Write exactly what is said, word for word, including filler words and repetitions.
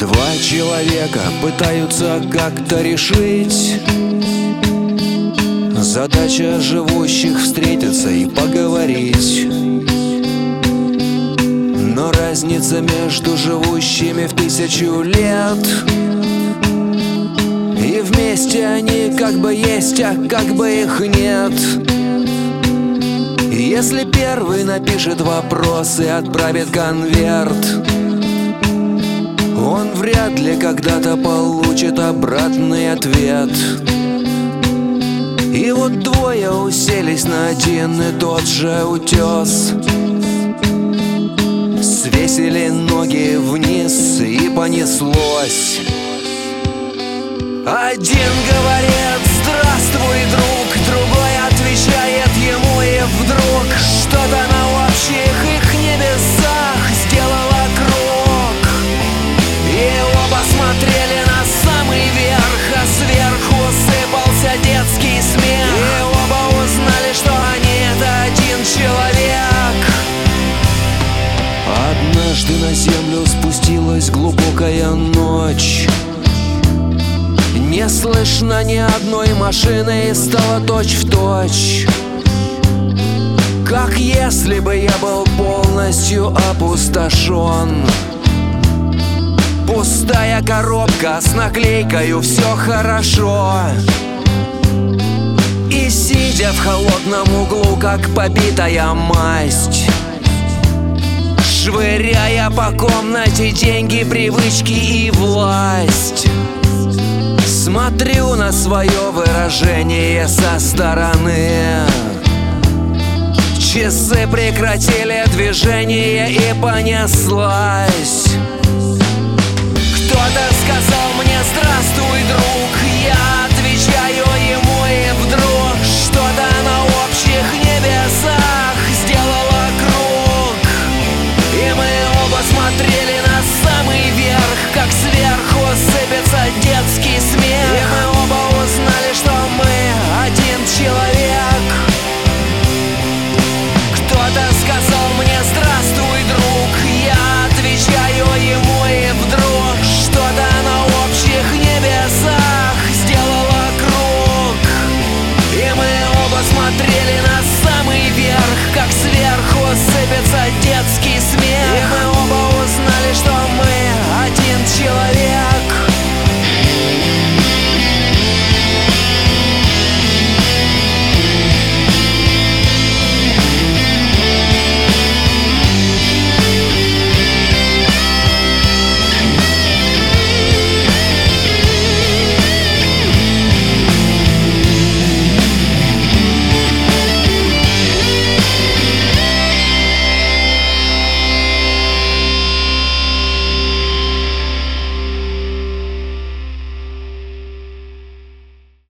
Два человека пытаются как-то решить задача живущих встретиться и поговорить. Но разница между живущими в тысячу лет, и вместе они как бы есть, а как бы их нет. И если первый напишет вопрос и отправит конверт, он вряд ли когда-то получит обратный ответ. И вот двое уселись на один и тот же утес, свесили ноги вниз и понеслось. Один говорит: здравствуй, друг, другой отвечает ему, и вдруг что-то на общих их небесах сделало круг. И оба смотрели на самый верх, а сверху сыпался детский смех. И оба узнали, что они — это один человек. Однажды на землю спустилась глубокая ночь. Не слышно ни одной машины, и стало точь-в-точь, как если бы я был полностью опустошен. Пустая коробка с наклейкою «Все хорошо». И сидя в холодном углу, как побитая масть, швыряя по комнате деньги, привычки и власть, смотрю на свое выражение со стороны. Часы прекратили движение, и понеслась. Кто-то сказал мне: здравствуй,